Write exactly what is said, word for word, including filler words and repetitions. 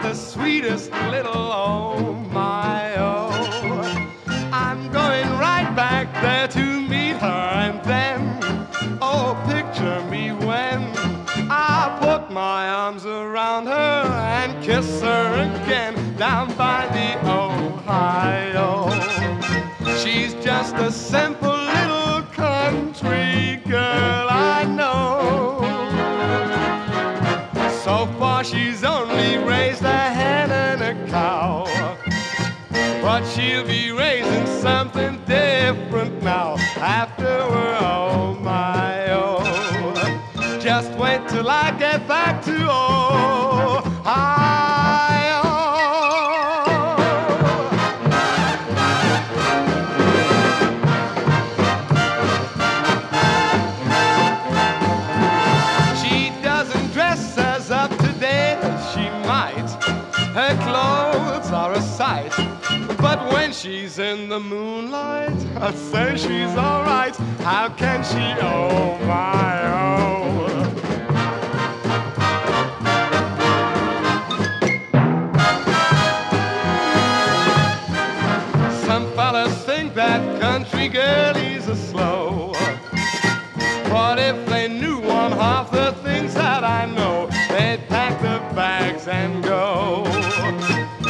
the sweetest little oh my oh. I'm going right back there to meet her, and then, oh, picture me when I put my arms around her and kiss her again down by the Ohio. She's just a simple little country girl, I know. So far she's only raised a hen and a cow, but she'll be raising something different now after we're oh my oh. Just wait till I get back to Ohio. She doesn't dress as up to date as she might. Her clothes are a sight, but when she's in the moonlight, I say she's all right. How can she, oh my oh. Some fellas think that country girlies are slow, but if they knew one half the things that I know, they'd pack their bags and go.